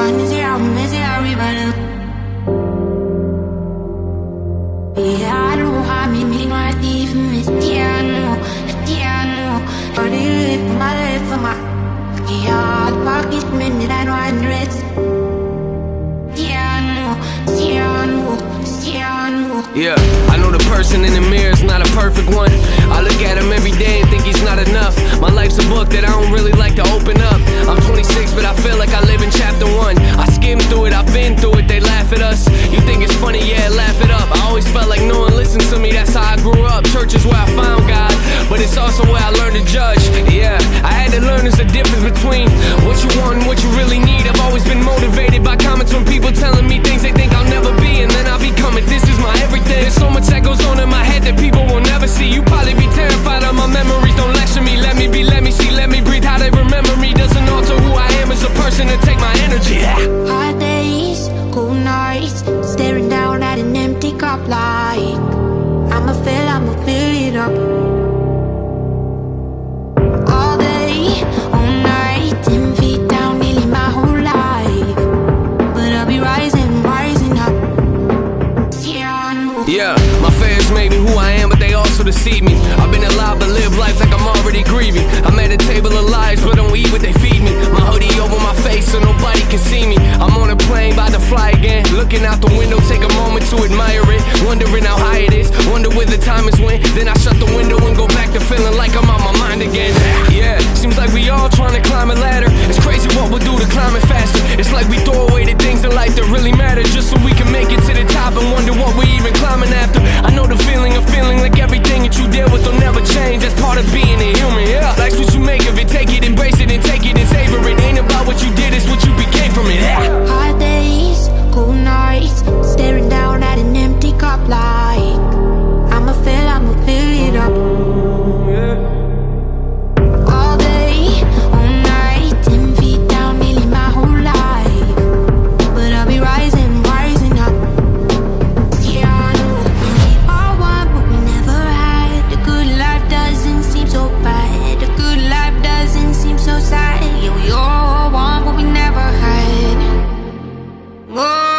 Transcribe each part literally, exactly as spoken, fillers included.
misérables, misérables. Piano, a mi mi no atif, mistiano, mistiano. But it live for my life for my. Yeah, pocket minute I know I'm rich. Piano, piano, piano. Yeah, I know the person in the mirror is not a perfect one. I look at him every day and think he's not enough. My life's a book that I don't really like to open up. I'm twenty-six, but I feel like I live in chapter one. I skimmed through it, I've been through it, they laugh at us. You think it's funny, yeah, laugh it up. I always felt like no one listened to me, that's how I grew up. Church is where I found God, but it's also where I learned to judge. Yeah, I had to learn there's a difference between what you want and what you really need. I've always been motivated by comments from people telling me things they think I'll never be, and then I become it. This is my everything. There's so much that goes on in my head that people will never see. You probably be terrified of my memories, don't lecture me. Let me be, let me see, let me breathe. How they remember me doesn't alter who I am as a person to take my energy. Yeah. Hard days, cool nights, staring down at an empty cup like I'ma fill, I'ma fill it up. All day, all night, ten feet down, nearly my whole life. But I'll be rising, rising up. Yeah, my fans made me who I am, but they also deceive me. I've been alive but live life like I'm already grieving. I'm at a table of lies, but don't eat what they feed me. My hoodie over my face so nobody can see me. I'm on a plane, about to fly again. Looking out the window, take a moment to admire it. Wondering how high it is, wonder where the time is when. Then I shut the window and go back to feeling like I'm on my mind again. Yeah, seems like we all trying to climb a ladder. It's crazy what we'll do to climb it faster. It's like we throw away the things in life that really matter just so we can make it to the top and wonder what we even climbing after. I know the feeling of feeling like everything that you deal with will never change. That's part of being a human, yeah. Life's what you make of it, take it, embrace it, and take it and savor it. Ain't about what you did, it's what you became from it, yeah. Hard days, cool nights, staring down at an empty cup like I'ma fill, I'ma fill it up. All day, all night, ten feet down, nearly my whole life. But I'll be rising, rising up. Yeah, I know we all want what we never had. The good life doesn't seem so bad. The good life doesn't seem so sad. Yeah, we all want what we never had. Whoa.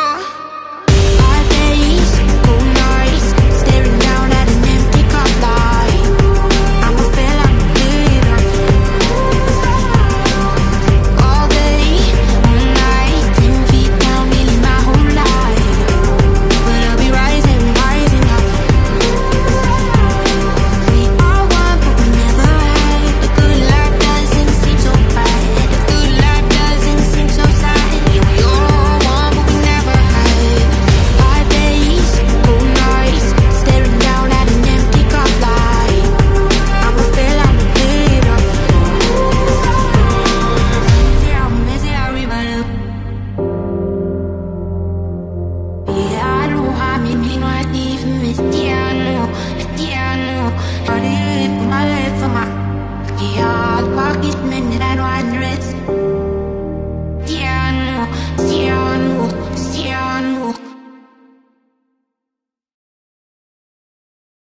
Yeah, pocket minute, I know I